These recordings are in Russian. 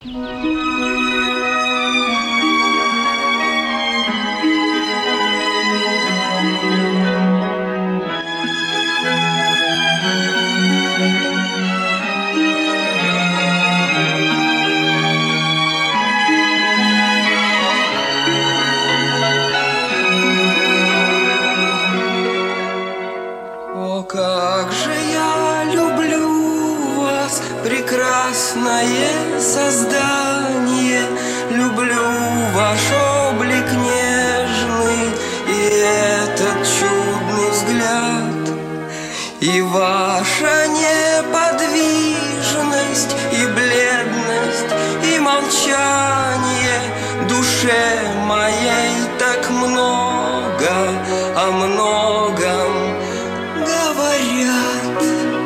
О, как же я люблю вас, прекрасное создание. Люблю ваш облик нежный и этот чудный взгляд, и ваша неподвижность, и бледность, и молчание. Душе моей так много о многом говорят.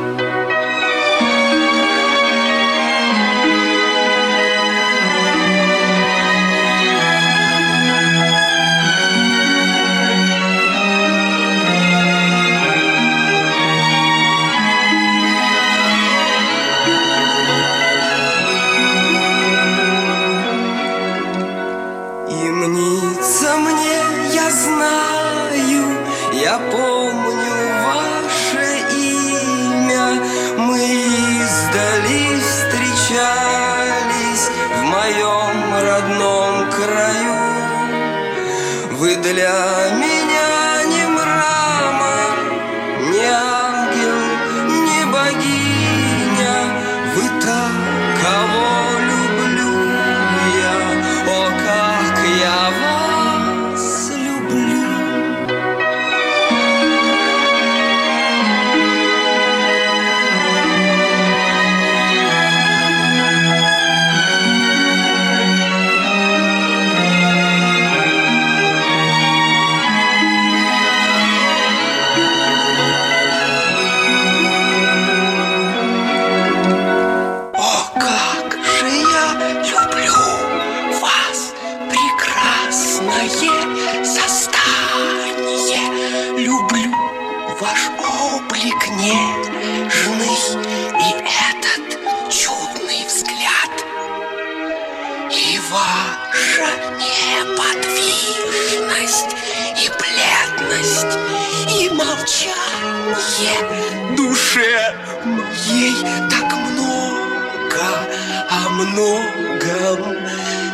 И мнится мне, я знаю, я помню ваше имя. Мы издали встречались в моем родном краю. Вы для меня не мрамор, не ангел, не богиня. Вы та, кого люблю я. О, как я вас люблю! О, как же я люблю вас, прекрасное создание. Люблю ваш облик нежный и этот чудный взгляд, и ваша неподвижность, и бледность, и молчание. Душе моей так много о многом